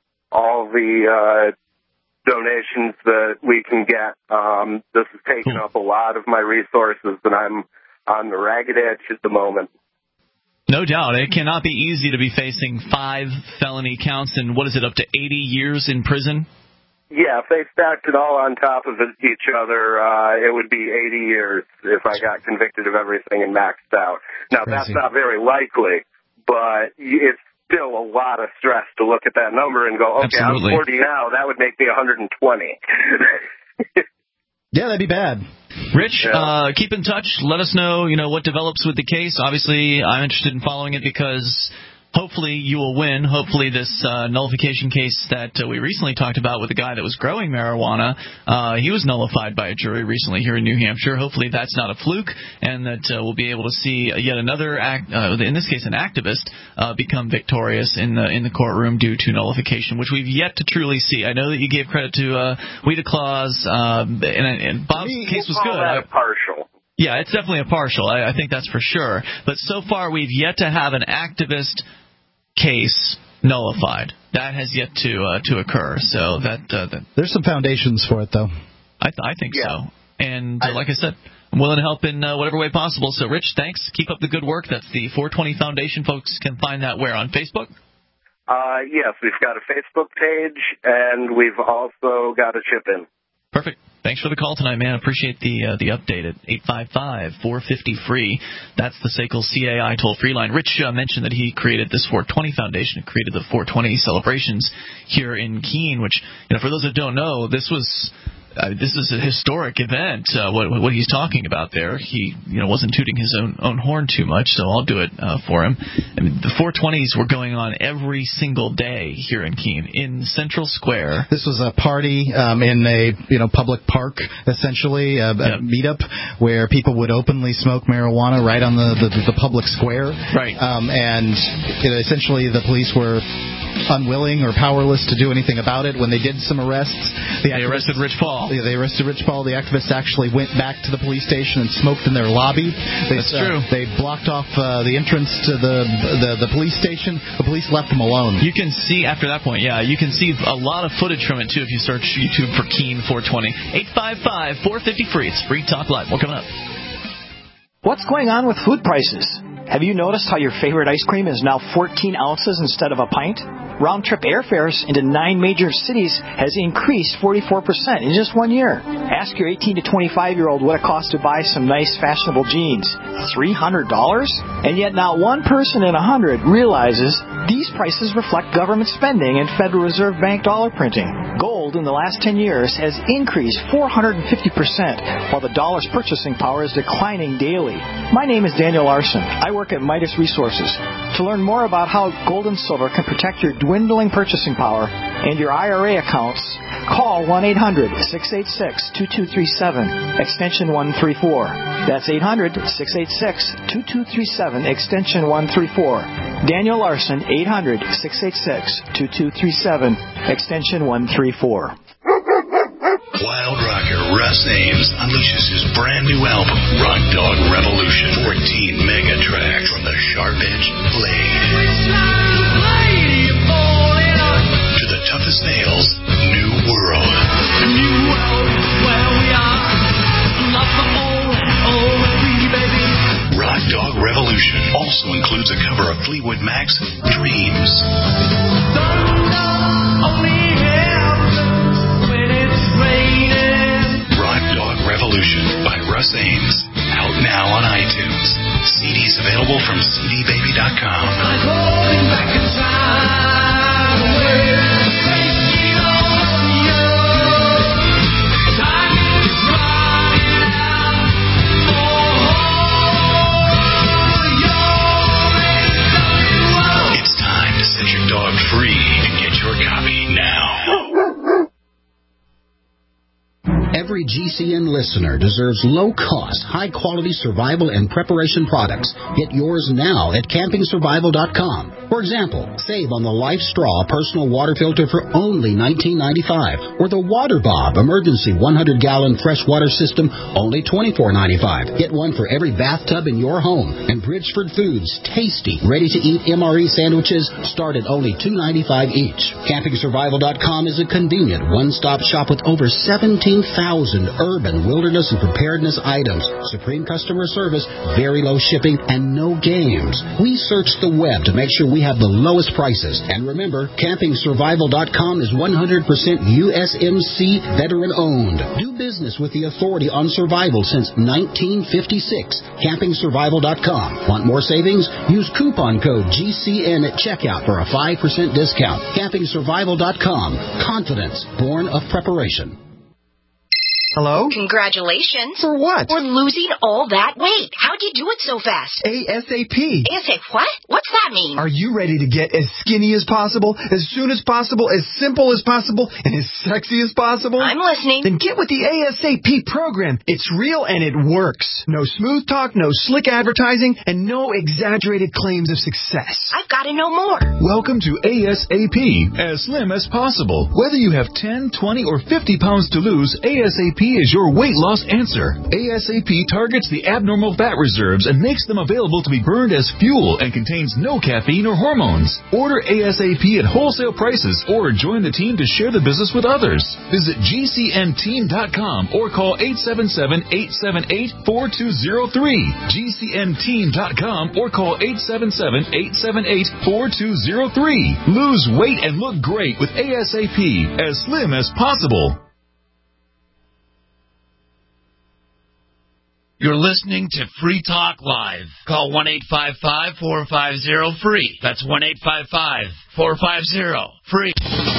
donations that we can get. This has taken up a lot of my resources, and I'm on the ragged edge at the moment. No doubt. It cannot be easy to be facing 5 felony counts and, what is it, up to 80 years in prison? Yeah, if they stacked it all on top of each other, it would be 80 years if I got convicted of everything and maxed out. Now, that's not very likely, but it's still a lot of stress to look at that number and go, okay, Absolutely. I'm 40 now, that would make me 120. Yeah, that'd be bad. Rich, keep in touch. Let us know, what develops with the case. Obviously, I'm interested in following it because hopefully you will win. Hopefully this nullification case that we recently talked about with the guy that was growing marijuana, he was nullified by a jury recently here in New Hampshire. Hopefully that's not a fluke, and that we'll be able to see yet another, in this case an activist, become victorious in the courtroom due to nullification, which we've yet to truly see. I know that you gave credit to Weeda Claus, and Bob's case was good. That partial. Yeah, it's definitely a partial. I think that's for sure. But so far we've yet to have an activist case nullified. That has yet to occur. So that there's some foundations for it, though. I think so. And like I said, I'm willing to help in whatever way possible. So, Rich, thanks. Keep up the good work. That's the 420 Foundation. Folks can find that where on Facebook. Yes, we've got a Facebook page, and we've also got a chip-in. Perfect. Thanks for the call tonight, man. Appreciate the update at 855-450-FREE. That's the SACL CAI toll-free line. Rich mentioned that he created this 420 Foundation, created the 420 celebrations here in Keene, which, for those that don't know, this is a historic event. What he's talking about there, he wasn't tooting his own horn too much, so I'll do it for him. I mean, the 420s were going on every single day here in Keene in Central Square. This was a party in a public park, essentially a meetup where people would openly smoke marijuana right on the public square. Right. And essentially the police were unwilling or powerless to do anything about it. When they did some arrests, they arrested Rich Paul. They arrested Rich Paul. The activists actually went back to the police station and smoked in their lobby. That's true. They blocked off the entrance to the police station. The police left them alone. You can see after that point, you can see a lot of footage from it too if you search YouTube for Keene 420. 855-450-FREE. It's Free Talk Live. More coming up. What's going on with food prices? Have you noticed how your favorite ice cream is now 14 ounces instead of a pint? Round-trip airfares into 9 major cities has increased 44% in just 1 year. Ask your 18 to 25-year-old what it costs to buy some nice, fashionable jeans. $300? And yet not one person in 100 realizes these prices reflect government spending and Federal Reserve Bank dollar printing. Gold in the last 10 years has increased 450%, while the dollar's purchasing power is declining daily. My name is Daniel Larson. I work at Midas Resources. To learn more about how gold and silver can protect your dwindling purchasing power and your IRA accounts, call 1-800-686-2237, extension 134. That's 800-686-2237, extension 134. Daniel Larson, 800-686-2237, extension 134. Wild rocker Russ Ames unleashes his brand new album, Rock Dog Revolution. 14 mega tracks from the sharp-edged blade to the toughest nails, New World. New world where we are. Love for all free, baby. Rock Dog Revolution also includes a cover of Fleetwood Mac's Dreams. Rock Dog Revolution by Russ Ames. Out now on iTunes. CDs available from cdbaby.com. It's time to set your dog free and get your copy now. Every GCN listener deserves low-cost, high-quality survival and preparation products. Get yours now at campingsurvival.com For example, save on the Life Straw personal water filter for only $19.95, or the Water Bob emergency 100-gallon freshwater system, only $24.95. Get one for every bathtub in your home. And Bridgeford Foods tasty, ready-to-eat MRE sandwiches start at only $2.95 each. CampingSurvival.com is a convenient one-stop shop with over 17,000 urban, wilderness, and preparedness items. Supreme customer service, very low shipping, and no games. We search the web to make sure we have the lowest prices. And remember, CampingSurvival.com is 100% USMC veteran-owned. Do business with the authority on survival since 1956. CampingSurvival.com. Want more savings? Use coupon code GCN at checkout for a 5% discount. CampingSurvival.com. Confidence born of preparation. Hello? Congratulations. For what? For losing all that weight. How'd you do it so fast? ASAP. ASAP what? What's that mean? Are you ready to get as skinny as possible, as soon as possible, as simple as possible, and as sexy as possible? I'm listening. Then get with the ASAP program. It's real and it works. No smooth talk, no slick advertising, and no exaggerated claims of success. I've got to know more. Welcome to ASAP, as slim as possible. Whether you have 10, 20, or 50 pounds to lose, ASAP is your weight loss answer. ASAP targets the abnormal fat reserves and makes them available to be burned as fuel and contains no caffeine or hormones. Order ASAP at wholesale prices or join the team to share the business with others. Visit GCNteam.com or call 877-878-4203. GCNteam.com or call 877-878-4203. Lose weight and look great with ASAP, as slim as possible. You're listening to Free Talk Live. Call 1-855-450-FREE. That's 1-855-450-FREE.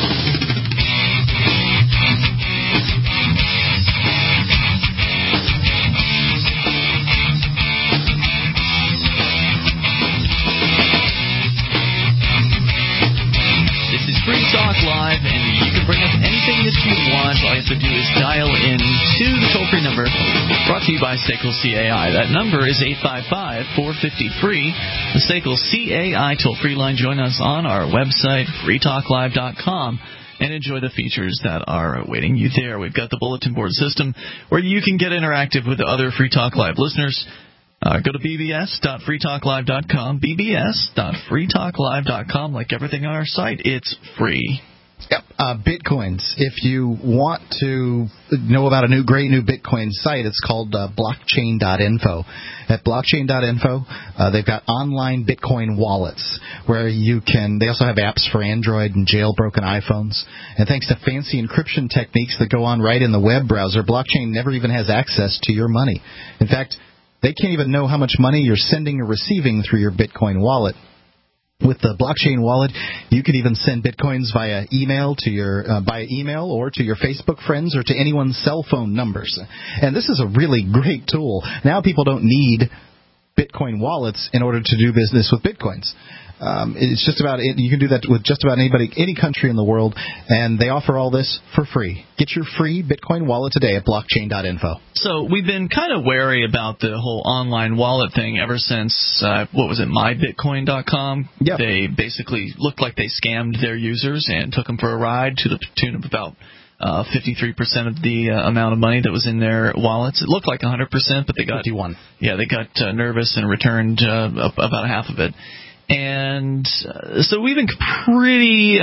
This is Free Talk Live, and you can bring up anything that you want. All you have to do is dial in to the toll-free number brought to you by SACL CAI. That number is 855-450-FREE. The SACL CAI toll-free line. Join us on our website, freetalklive.com, and enjoy the features that are awaiting you there. We've got the bulletin board system where you can get interactive with the other Free Talk Live listeners. Go to bbs.freetalklive.com, bbs.freetalklive.com. Like everything on our site, it's free. Yep. Bitcoins. If you want to know about a great new Bitcoin site, it's called blockchain.info. At blockchain.info, they've got online Bitcoin wallets where you can. They also have apps for Android and jailbroken iPhones. And thanks to fancy encryption techniques that go on right in the web browser, blockchain never even has access to your money. In fact, they can't even know how much money you're sending or receiving through your Bitcoin wallet. With the blockchain wallet, you can even send bitcoins via email to your or to your Facebook friends or to anyone's cell phone numbers. And this is a really great tool. Now people don't need Bitcoin wallets in order to do business with bitcoins. It's just about it. You can do that with just about anybody, any country in the world, and they offer all this for free. Get your free Bitcoin wallet today at blockchain.info. So we've been kind of wary about the whole online wallet thing ever since, mybitcoin.com? Yep. They basically looked like they scammed their users and took them for a ride to the tune of about 53% of the amount of money that was in their wallets. It looked like 100%, but they got 51. Yeah, they got nervous and returned about half of it. And so we've been pretty,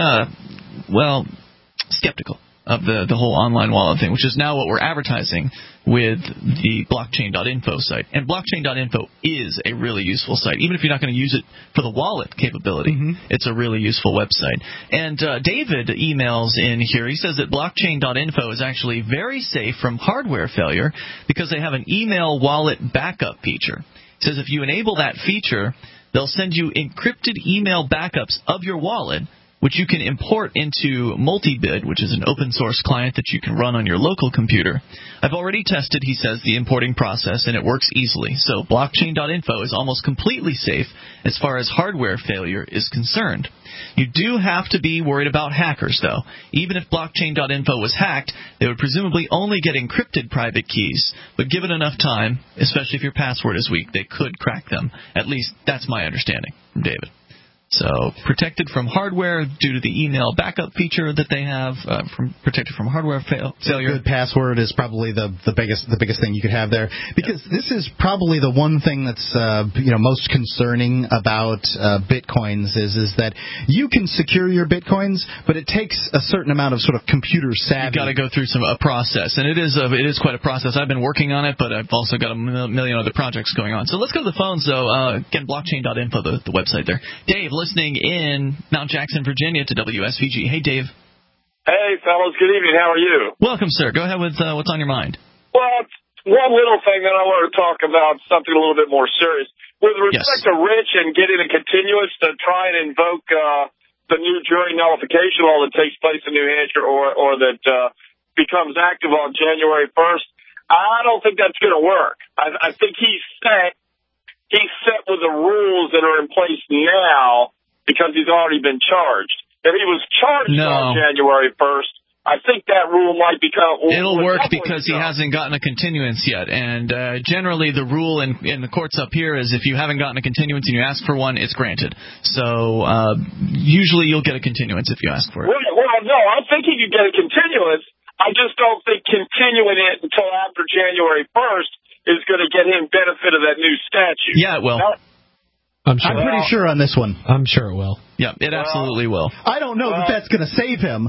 skeptical of the whole online wallet thing, which is now what we're advertising with the blockchain.info site. And blockchain.info is a really useful site. Even if you're not going to use it for the wallet capability, it's a really useful website. And David emails in here. He says that blockchain.info is actually very safe from hardware failure because they have an email wallet backup feature. He says if you enable that feature, they'll send you encrypted email backups of your wallet, which you can import into Multibid, which is an open-source client that you can run on your local computer. I've already tested, he says, the importing process, and it works easily. So blockchain.info is almost completely safe as far as hardware failure is concerned. You do have to be worried about hackers, though. Even if blockchain.info was hacked, they would presumably only get encrypted private keys. But given enough time, especially if your password is weak, they could crack them. At least that's my understanding from David. So protected from hardware due to the email backup feature that they have, protected from hardware failure. A good password is probably the biggest thing you could have there, because this is probably the one thing that's most concerning about bitcoins is that you can secure your bitcoins, but it takes a certain amount of sort of computer savvy. You've got to go through a process, and it is quite a process. I've been working on it, but I've also got a million other projects going on. So let's go to the phones, though. Again, blockchain.info, the website there. Dave, listening in Mount Jackson, Virginia to WSVG. Hey, Dave. Hey, fellas. Good evening. How are you? Welcome, sir. Go ahead with what's on your mind. Well, one little thing that I want to talk about, something a little bit more serious. With respect to Rich and getting a continuance to try and invoke the new jury nullification law that takes place in New Hampshire or that becomes active on January 1st, I don't think that's going to work. I think he's set with the rules that are in place now, because he's already been charged. If he was charged on January 1st, I think that rule might become... It'll work because he hasn't gotten a continuance yet. And generally the rule in the courts up here is if you haven't gotten a continuance and you ask for one, it's granted. So usually you'll get a continuance if you ask for it. Well, no, I think he could get a continuance. I just don't think continuing it until after January 1st is going to get him benefit of that new statute. Yeah, it will. I'm pretty sure on this one. I'm sure it will. Yeah, it absolutely will. I don't know that that's going to save him.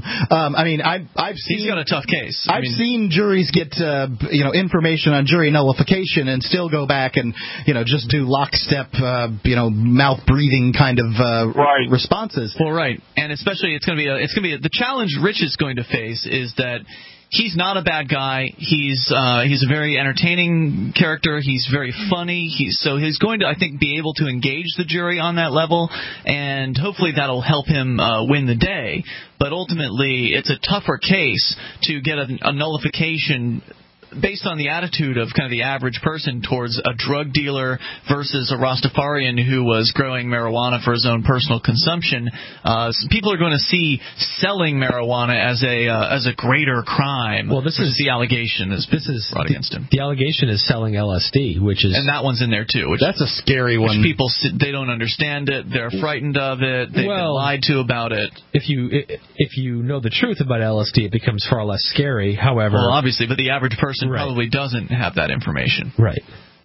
I've seen he's got a tough case. I've seen juries get information on jury nullification and still go back and just do lockstep mouth breathing kind of responses. Well, right, and especially it's going to be the challenge Rich is going to face is that. He's not a bad guy. He's a very entertaining character. He's very funny. He's going to, I think, be able to engage the jury on that level, and hopefully that'll help him win the day. But ultimately, it's a tougher case to get a nullification based on the attitude of kind of the average person towards a drug dealer versus a Rastafarian who was growing marijuana for his own personal consumption. People are going to see selling marijuana as a greater crime. Well, this is the allegation is brought against him. The allegation is selling LSD, and that one's in there too. That's a scary one. People they don't understand it. They're frightened of it. They've been lied to about it. If you know the truth about LSD, it becomes far less scary. However, obviously, but the average person probably doesn't have that information. Right.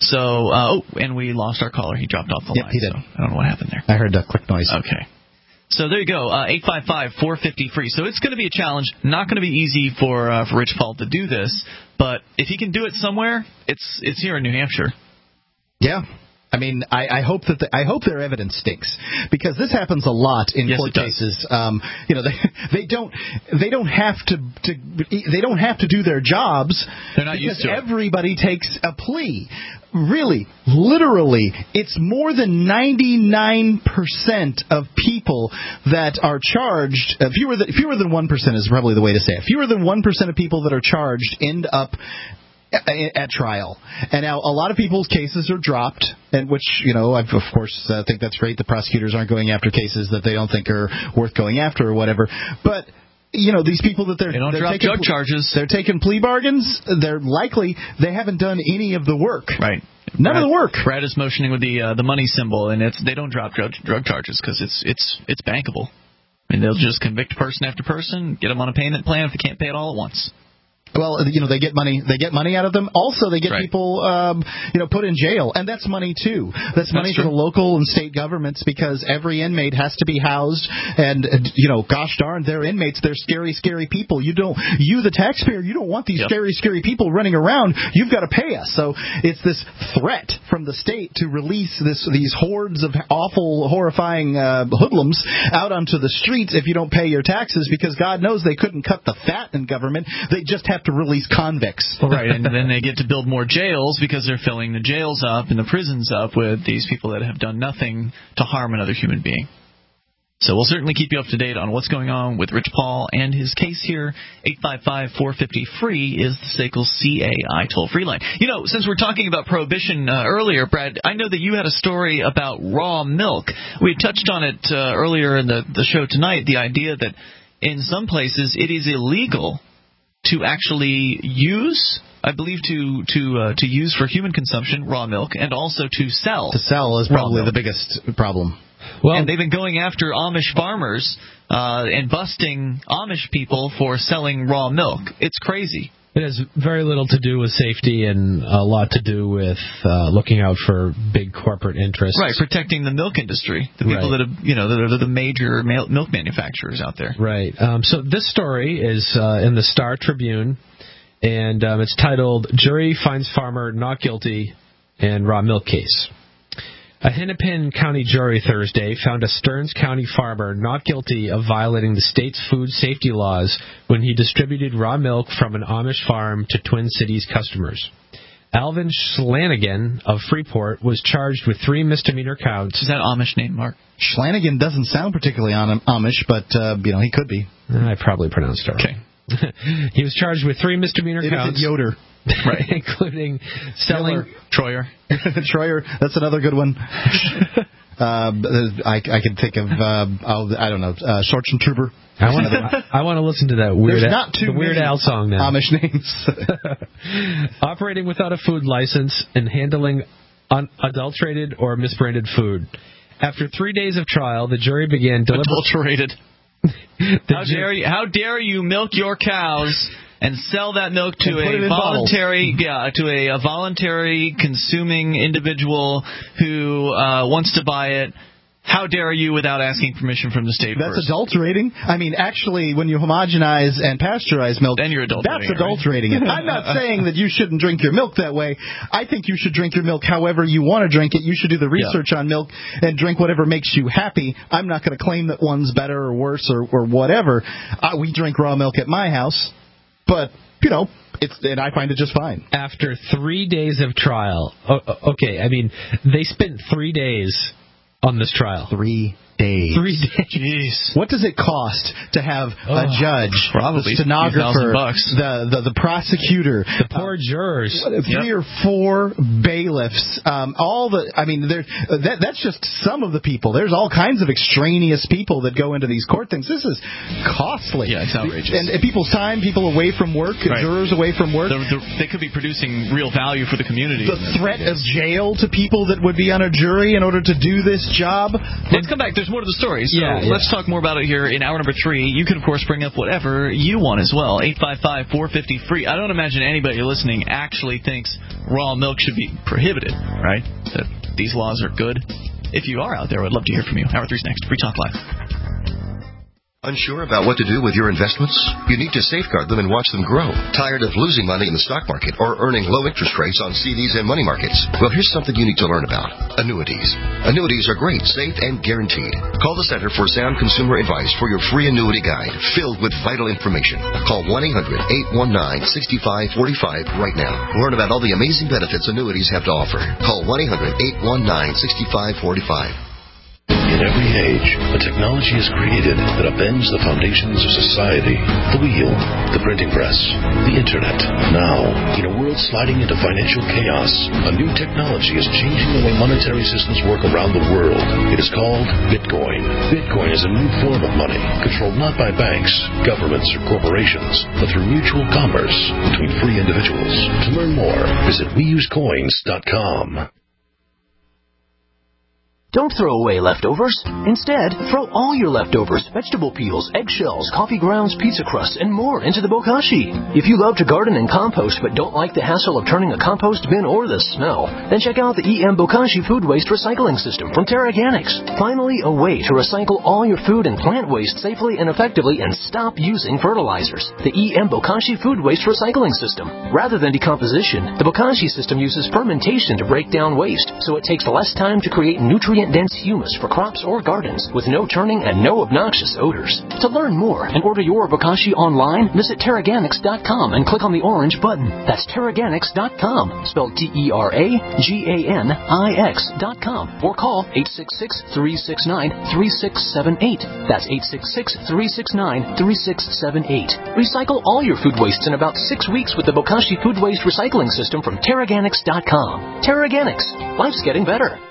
So, and we lost our caller. He dropped off the line. He did. So I don't know what happened there. I heard a quick noise. Okay. So there you go, 855-450-FREE. So it's going to be a challenge. Not going to be easy for Rich Paul to do this, but if he can do it somewhere, it's here in New Hampshire. Yeah. I mean, I hope I hope their evidence stinks, because this happens a lot in court cases. They don't have to do their jobs. They're not used to it. Everybody takes a plea. Really, literally, it's more than 99% of people that are charged. Fewer than 1% is probably the way to say it. Fewer than 1% of people that are charged end up at trial. And now a lot of people's cases are dropped, and which, I of course think that's great. The prosecutors aren't going after cases that they don't think are worth going after or whatever. But these people that they're drop taking drug charges. They're taking plea bargains. They're likely they haven't done any of the work. Right. None of the work. Brad is motioning with the money symbol, and they don't drop drug charges because it's bankable. I mean, they'll just convict person after person, get them on a payment plan if they can't pay it all at once. Well, they get money. They get money out of them. Also, they get people, put in jail, and that's money too. That's money for the local and state governments, because every inmate has to be housed. And gosh darn, they're inmates. They're scary, scary people. You, the taxpayer, you don't want these scary, scary people running around. You've got to pay us. So it's this threat from the state to release these hordes of awful, horrifying hoodlums out onto the streets if you don't pay your taxes, because God knows they couldn't cut the fat in government. They just have to release convicts. Right, and then they get to build more jails because they're filling the jails up and the prisons up with these people that have done nothing to harm another human being. So we'll certainly keep you up to date on what's going on with Rich Paul and his case here. 855-450-FREE is the SACL CAI toll-free line. Since we're talking about prohibition earlier, Brad, I know that you had a story about raw milk. We touched on it earlier in the show tonight, the idea that in some places it is illegal to actually use I believe, to use for human consumption, raw milk, and also to sell. To sell is probably the biggest problem. Well, and they've been going after Amish farmers and busting Amish people for selling raw milk. It's crazy. It has very little to do with safety and a lot to do with looking out for big corporate interests. Right, protecting the milk industry, the people that are the major milk manufacturers out there. Right. So this story is in the Star Tribune, and it's titled "Jury Finds Farmer Not Guilty in Raw Milk Case." A Hennepin County jury Thursday found a Stearns County farmer not guilty of violating the state's food safety laws when he distributed raw milk from an Amish farm to Twin Cities customers. Alvin Schlanigan of Freeport was charged with 3 misdemeanor counts. Is that Amish name, Mark? Schlanigan doesn't sound particularly Amish, but he could be. I probably pronounced it okay. He was charged with 3 misdemeanor counts. It isn't Yoder. Right, including selling Troyer. Troyer, that's another good one. I can think of I don't know, Schorchentroober. I want to listen to that Weird Al song now. Amish names. Operating without a food license and handling unadulterated or misbranded food. After 3 days of trial, the jury began adulterated. How dare you milk your cows and sell that milk to a voluntary consuming individual who wants to buy it. How dare you without asking permission from the state That's first? Adulterating. I mean, actually, when you homogenize and pasteurize milk, then you're adulterating. That's adulterating it. I'm not saying that you shouldn't drink your milk that way. I think you should drink your milk however you want to drink it. You should do the research on milk and drink whatever makes you happy. I'm not going to claim that one's better or worse or whatever. We drink raw milk at my house, but, and I find it just fine. After 3 days of trial, okay, I mean, they spent 3 days on this trial. 3 days. 3 days. Jeez. What does it cost to have a judge, probably the stenographer, the prosecutor, the poor jurors, 3 or 4 bailiffs, that's just some of the people. There's all kinds of extraneous people that go into these court things. This is costly. Yeah, it's outrageous. And people's time, people away from work, jurors away from work. They could be producing real value for the community. The threat of jail to people that would be on a jury in order to do this job. Let's come back. There's more to the story. So let's talk more about it here in hour number 3. You can, of course, bring up whatever you want as well. 855-450-FREE. I don't imagine anybody listening actually thinks raw milk should be prohibited, right? That these laws are good. If you are out there, I'd love to hear from you. Hour 3's next. Free Talk Live. Unsure about what to do with your investments? You need to safeguard them and watch them grow. Tired of losing money in the stock market or earning low interest rates on CDs and money markets? Well, here's something you need to learn about. Annuities. Annuities are great, safe, and guaranteed. Call the Center for Sound Consumer Advice for your free annuity guide filled with vital information. Call 1-800-819-6545 right now. Learn about all the amazing benefits annuities have to offer. Call 1-800-819-6545. In every age, a technology is created that upends the foundations of society. The wheel, the printing press, the internet. Now, in a world sliding into financial chaos, a new technology is changing the way monetary systems work around the world. It is called Bitcoin. Bitcoin is a new form of money, controlled not by banks, governments, or corporations, but through mutual commerce between free individuals. To learn more, visit WeUseCoins.com. Don't throw away leftovers. Instead, throw all your leftovers, vegetable peels, eggshells, coffee grounds, pizza crusts, and more into the bokashi. If you love to garden and compost but don't like the hassle of turning a compost bin or the smell, then check out the EM Bokashi Food Waste Recycling System from Terraganics. Finally, a way to recycle all your food and plant waste safely and effectively and stop using fertilizers. The EM Bokashi Food Waste Recycling System. Rather than decomposition, the Bokashi system uses fermentation to break down waste, so it takes less time to create nutrient-dense humus for crops or gardens with no turning and no obnoxious odors. To learn more and order your Bokashi online, visit Terraganics.com and click on the orange button. That's Terraganics.com, spelled Terraganix.com, or call 866-369-3678. That's 866-369-3678. Recycle all your food wastes in about 6 weeks with the Bokashi Food Waste Recycling System from Terraganics.com. Terraganics. Life's getting better.